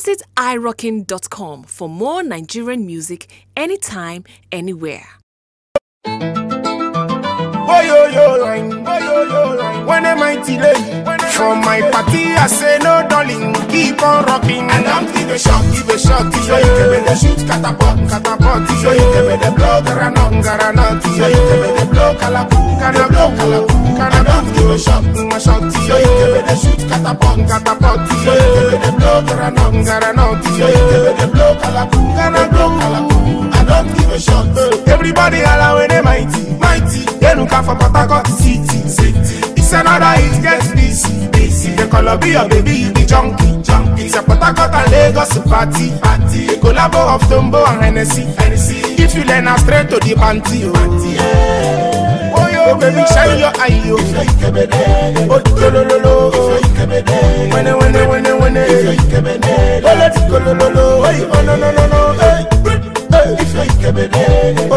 Visit irockin.com for more Nigerian music anytime, anywhere. When am I delay? From my party, I say no, darling, keep on rocking. And I'm give a shot, show you can the shoot, catapult, show you can the blow, garanon, show you can the blow, calacu, and I'm give a shot, show you can the shoot, catapult, show you can the blow, garanon, show you can the blow, calacu, and I don't give a shot. Everybody allow when they mighty. They look out for Port Harcourt City. It's another hit, gets busy. The color be your baby, you be junkie. It's a Port Harcourt and Lagos party. The collabo of Tombo and Hennessy. If you learn straight to the panty. Oh yo, baby, shine your eye, yo. Oh, lo. When oh, let's go, lo. Oh, no, hey. If you keep it there, oh,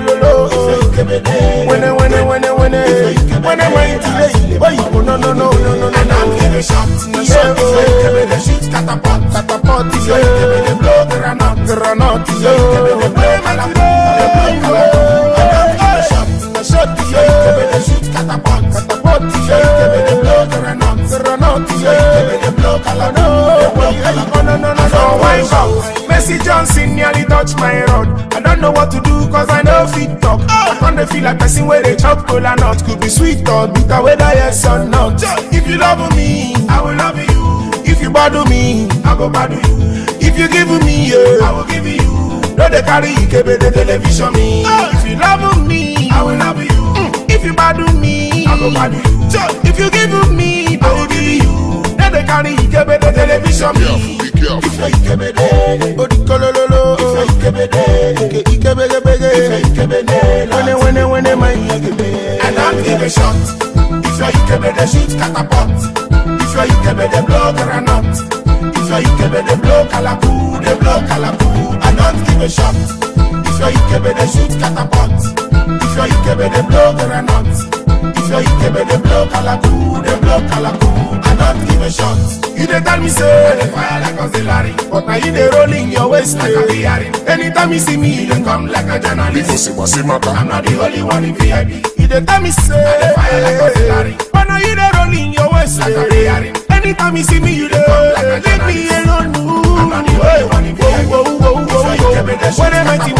when am I delay? No, and I'm giving shots. If you keep it, shoot, catapult. If you keep it, blow, granite. If you keep it, blow, shot. If you keep it, shoot, catapult. If you keep it, blow, granite. If you keep it, blow, Messi Johnson nearly touched my road. I don't know what to do cause I know fit talk. I can't feel like person where they chop cola nut. Could be sweet or bitter, whether yes or not. If you love me, I will love you. If you bother me, I will bother you. If you give me, I will give you. No they carry Ikebe the television me. If you love me, I will love you. If you bother me, I will bother you. If you give me, I will give you. No they carry Ikebe the television me. If you Ikebe the, oh the kololo. If you Ikebe the, Ikebe the, when am I Ikebe? And I'm giving shot. If you Ikebe the shoot catapult. If you Ikebe the blow granite. If you Ikebe the blow calacu. I don't give a shot. If you Ikebe the shoot catapult. If you Ikebe the blow granite. If you Ikebe the blow calacu. I don't give a shot. You dey tell me say I dey fire like auxiliary, but now you dey rolling your waist like a bearing. Anytime you see me, you dey come like a journalist. I'm not the only one in VIP. You dey tell me say I dey fire like auxiliary, but now you dey rolling your waist like a bearing. Anytime you see me, you dey come like a journalist. Leave me alone. I'm not the only one in VIP. When am I when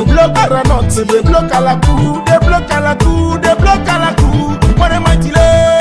they block à la cour, when am I delay?